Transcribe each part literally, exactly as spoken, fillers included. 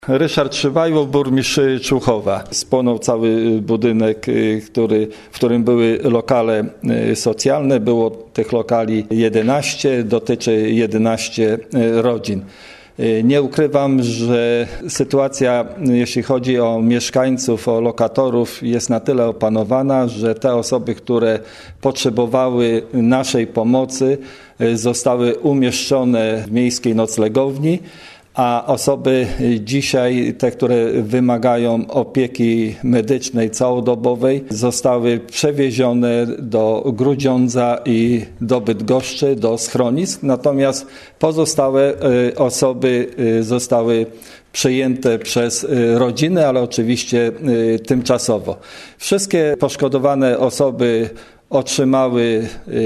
Ryszard Szywajło, burmistrz Człuchowa. Spłonął cały budynek, który, w którym były lokale socjalne. Było tych lokali jedenaście, dotyczy jedenastu rodzin. Nie ukrywam, że sytuacja, jeśli chodzi o mieszkańców, o lokatorów, jest na tyle opanowana, że te osoby, które potrzebowały naszej pomocy, zostały umieszczone w miejskiej noclegowni, a osoby dzisiaj, te, które wymagają opieki medycznej całodobowej, zostały przewiezione do Grudziądza i do Bydgoszczy, do schronisk, natomiast pozostałe osoby zostały przejęte przez rodziny, ale oczywiście tymczasowo. Wszystkie poszkodowane osoby otrzymały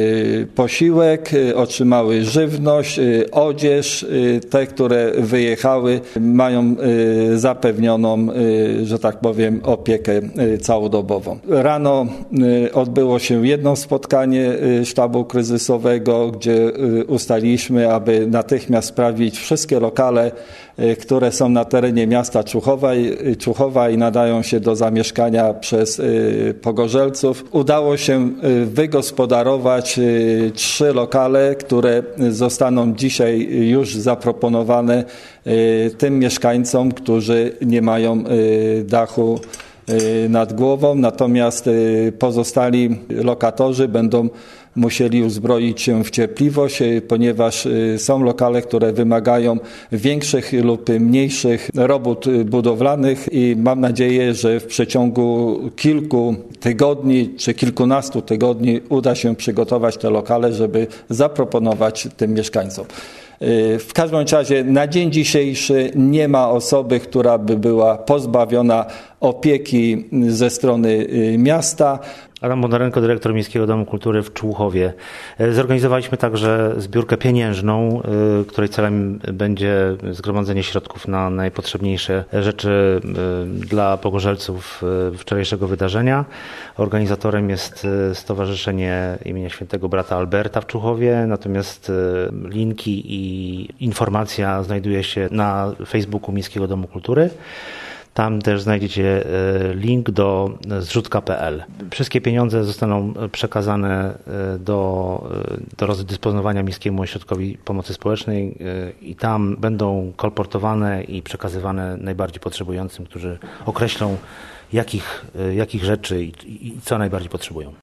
posiłek, otrzymały żywność, odzież. Te, które wyjechały, mają zapewnioną, że tak powiem, opiekę całodobową. Rano odbyło się jedno spotkanie sztabu kryzysowego, gdzie ustaliliśmy, aby natychmiast sprawdzić wszystkie lokale, które są na terenie miasta Człuchowa, Człuchowa i nadają się do zamieszkania przez pogorzelców. Udało się wygospodarować trzy lokale, które zostaną dzisiaj już zaproponowane tym mieszkańcom, którzy nie mają dachu nad głową, natomiast pozostali lokatorzy będą musieli uzbroić się w cierpliwość, ponieważ są lokale, które wymagają większych lub mniejszych robót budowlanych i mam nadzieję, że w przeciągu kilku tygodni czy kilkunastu tygodni uda się przygotować te lokale, żeby zaproponować tym mieszkańcom. W każdym razie na dzień dzisiejszy nie ma osoby, która by była pozbawiona opieki ze strony miasta. Adam Bondarenko, dyrektor Miejskiego Domu Kultury w Człuchowie. Zorganizowaliśmy także zbiórkę pieniężną, której celem będzie zgromadzenie środków na najpotrzebniejsze rzeczy dla pogorzelców wczorajszego wydarzenia. Organizatorem jest Stowarzyszenie imienia Świętego Brata Alberta w Człuchowie, natomiast linki i informacja znajduje się na Facebooku Miejskiego Domu Kultury. Tam też znajdziecie link do zrzutka kropka pe el. Wszystkie pieniądze zostaną przekazane do, do rozdysponowania Miejskiemu Ośrodkowi Pomocy Społecznej i tam będą kolportowane i przekazywane najbardziej potrzebującym, którzy określą jakich, jakich rzeczy i, i co najbardziej potrzebują.